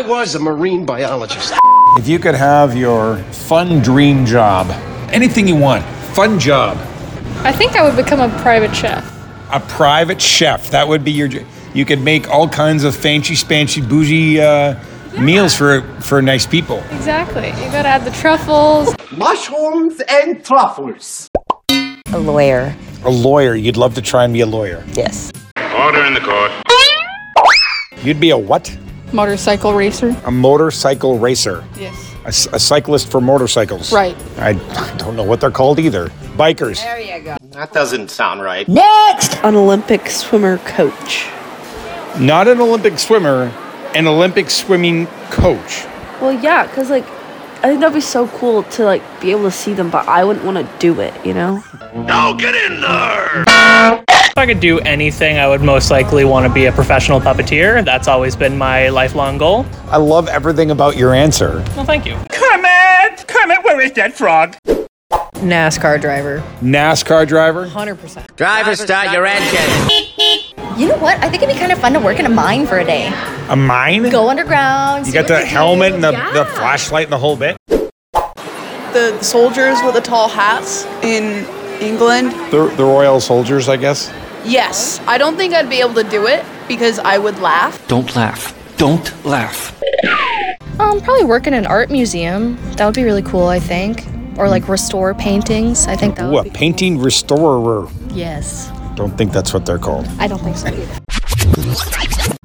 I was a marine biologist. If you could have your fun dream job, anything you want, fun job. I think I would become a private chef. A private chef, that would be your. You could make all kinds of fancy, spancy, bougie meals for nice people. Exactly. You gotta add the truffles. Mushrooms and truffles. A lawyer. A lawyer, you'd love to try and be a lawyer. Yes. Order in the court. You'd be a what? Motorcycle racer. A motorcycle racer. Yes. A cyclist for motorcycles. Right. I don't know what they're called either. Bikers. There you go. That doesn't sound right. Next! An Olympic swimmer coach. Not an Olympic swimmer, an Olympic swimming coach. Well, yeah, because, like, I think that'd be so cool to, like, be able to see them, but I wouldn't want to do it, you know? Now get in there! If I could do anything, I would most likely want to be a professional puppeteer. That's always been my lifelong goal. I love everything about your answer. Well, thank you. Kermit, where is that frog? NASCAR driver. NASCAR driver? 100%. Driver, start your engine. You know what? I think it'd be kind of fun to work in a mine for a day. A mine? Go underground. You got the helmet and the flashlight and the whole bit? The soldiers with the tall hats in England. The Royal Soldiers, I guess? Yes. I don't think I'd be able to do it because I would laugh. Don't laugh. Don't laugh. Probably work in an art museum. That would be really cool, I think. Or like restore paintings. I think that would be cool. Painting restorer. Yes. Don't think that's what they're called. I don't think so either.